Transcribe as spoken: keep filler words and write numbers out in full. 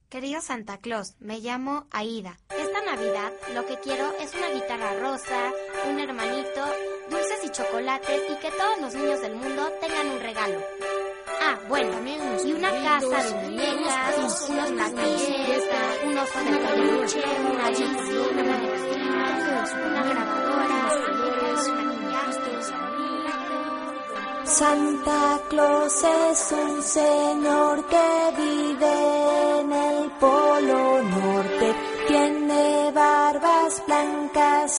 Querido Santa Claus, me llamo Aida. Esta Navidad lo que quiero es una guitarra rosa, un hermanito, dulces y chocolates y que todos los niños del mundo tengan un regalo. Ah, bueno, y una casa de muñecas, unos platillos, un oso de peluche, una Disney, una una grabadora, Santa Claus es un señor que vive en el Polo Norte. Tiene barbas blancas